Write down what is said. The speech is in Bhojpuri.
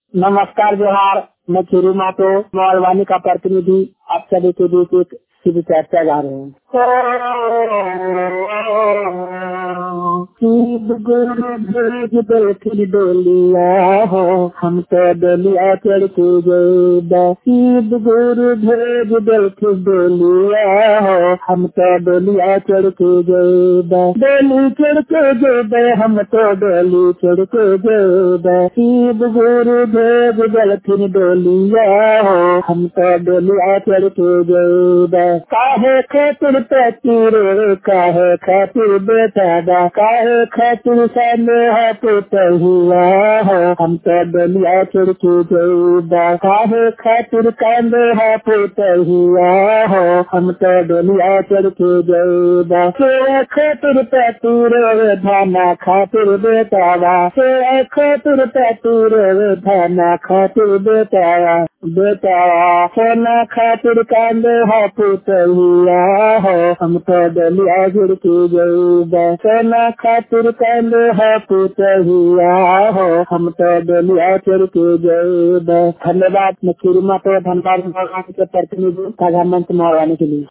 नमस्कार, जोहार। मैं चिरू मातो मोहलवानी का प्रतिनिधि आप सभी के बीच एक शुभ चर्चा गा रहे हैं। शिव गुरु भेज बैठी डोलिया हो, हम तो डोलिया चढ़ के गए। शिव गुरु भेज बैठी डोलिया हो, हम तो डोलिया चढ़ के गए। डोली चढ़ के गए, हम तो डोली चढ़ के गए। शिव गुरु भेज बैठी डोलिया हो, हम तो डोलिया चढ़ के गए। काहे खातिर पैती रे, काहे खातिर बेटा, काहे खातिर सामने पुतहुआ हो, हम तो डोलिया चढ़ के गए। काहे खातिर कांदे है पुतहुआ हो, हम तो डोलिया चढ़ के गए। के खातिर पैती रे, धाना खातिर बेटा, के खातिर पैती रे, धाना खातिर बेटा, सोना खातिर कांदे है पुतहुआ हो, हम तो डोलिया चढ़ के गए। सोना खातिर कांदे है पुतहुआ हो, हम तो डोलिया चढ़ के गए। धन्यवाद। मैं चिरू मातो धनबाद के प्रतिनिधि प्रधानमंत्री मोहलवानी के लिए।